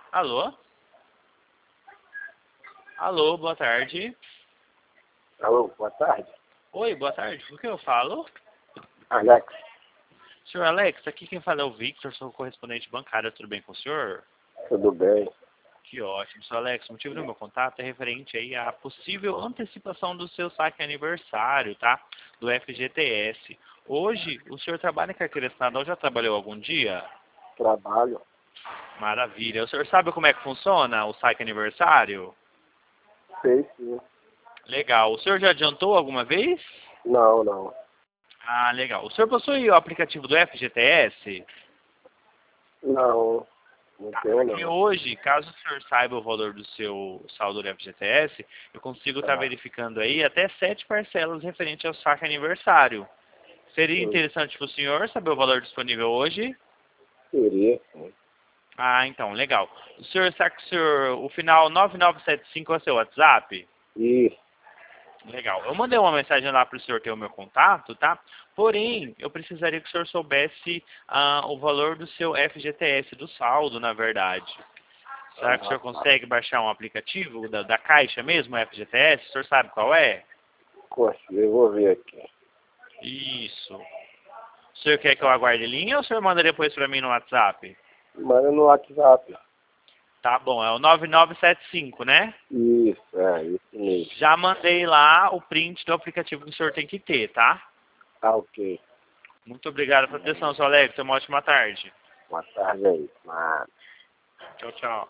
Alô? Alô, boa tarde. Alô, boa tarde. Oi, boa tarde. Com quem eu falo? Alex, Senhor Alex, aqui quem fala é o Victor, sou correspondente bancário, tudo bem com o senhor? tudo bem? Que ótimo. Senhor Alex, o motivo do meu contato é referente aí à possível antecipação do seu saque aniversário, tá? Do FGTS. Hoje, o senhor trabalha em carteira assinada ou já trabalhou algum dia? Trabalho? Maravilha. O senhor sabe como é que funciona o saque aniversário? Sei sim. Legal. O senhor já adiantou alguma vez? Não, não. Ah, legal. O senhor possui o aplicativo do FGTS? Não, não Tá, tenho porque não. hoje, caso o senhor saiba o valor do seu saldo do FGTS, eu consigo estar Tá. verificando aí até 7 parcelas referente ao saque aniversário. Seria Sim, interessante para o senhor saber o valor disponível hoje? queria, sim. Ah, então, legal. O senhor sabe que o final 9975 é o seu WhatsApp? Isso, Legal. Eu mandei uma mensagem lá para o senhor ter o meu contato, tá? Porém, eu precisaria que o senhor soubesse o valor do seu FGTS, do saldo, na verdade. Será que o senhor consegue baixar um aplicativo da Caixa mesmo, o FGTS? O senhor sabe qual é? consigo, eu vou ver aqui. Isso. O senhor quer que eu aguarde linha ou o senhor manda depois para mim no WhatsApp? Manda no WhatsApp. Tá bom, é o 9975, né? Isso mesmo. Já mandei lá o print do aplicativo que o senhor tem que ter, tá? Tá ok. Muito obrigado pela atenção, seu Alex. Tenha uma ótima tarde. Boa tarde aí. Mas... Tchau, tchau.